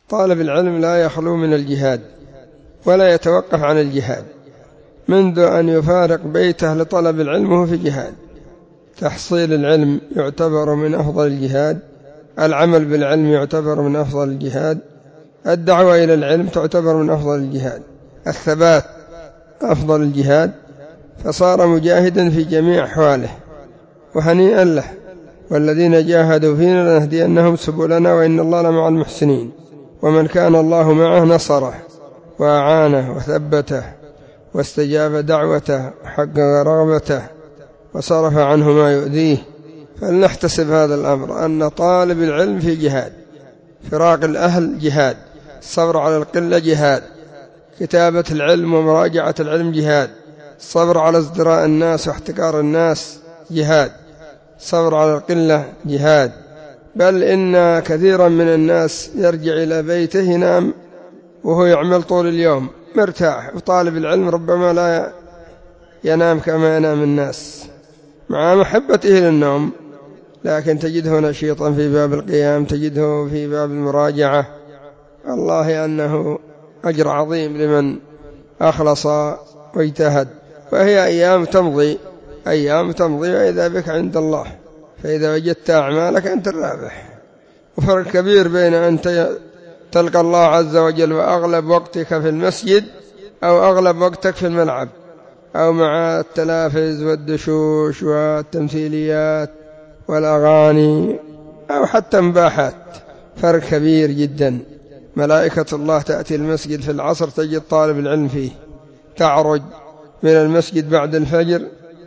طالب العلم لا يخلو من الجهاد ولا يتوقف عن الجهاد، منذ أن يفارق بيته لطلب العلم وهو في جهاد. تحصيل العلم يعتبر من أفضل الجهاد، العمل بالعلم يعتبر من أفضل الجهاد، الدعوة إلى العلم تعتبر من أفضل الجهاد، الثبات أفضل الجهاد، فصار مجاهدا في جميع أحواله، وهنيئا له. والذين جاهدوا فينا لنهدينهم سبلنا وإن الله لمع المحسنين. ومن كان الله معه نصره وأعانه وثبته واستجاب دعوته وحقق رغبته وصرف عنه ما يؤذيه. فلنحتسب هذا الأمر، أن طالب العلم في جهاد، فراق الأهل جهاد، الصبر على القلة جهاد، كتابة العلم ومراجعة العلم جهاد، الصبر على ازدراء الناس واحتقار الناس جهاد، صبر على القلة جهاد. بل إن كثيرا من الناس يرجع إلى بيته ينام وهو يعمل طول اليوم مرتاح، وطالب العلم ربما لا ينام كما ينام الناس مع محبته للنوم، لكن تجده نشيطا في باب القيام، تجده في باب المراجعة. والله أنه أجر عظيم لمن أخلص واجتهد. وهي أيام تمضي، أيام تمضي وإذا بك عند الله، فإذا وجدت أعمالك أنت الرابح. وفرق كبير بين أن تلقى الله عز وجل وأغلب وقتك في المسجد، أو أغلب وقتك في الملعب، أو مع التلافز والدشوش والتمثيليات والأغاني، أو حتى مباحات. فرق كبير جدا. ملائكة الله تأتي المسجد في العصر تجد طالب العلم فيه، تعرج من المسجد بعد الفجر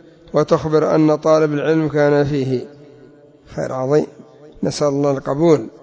وتخبر أن طالب العلم كان فيه. خير عظيم، نسأل الله القبول.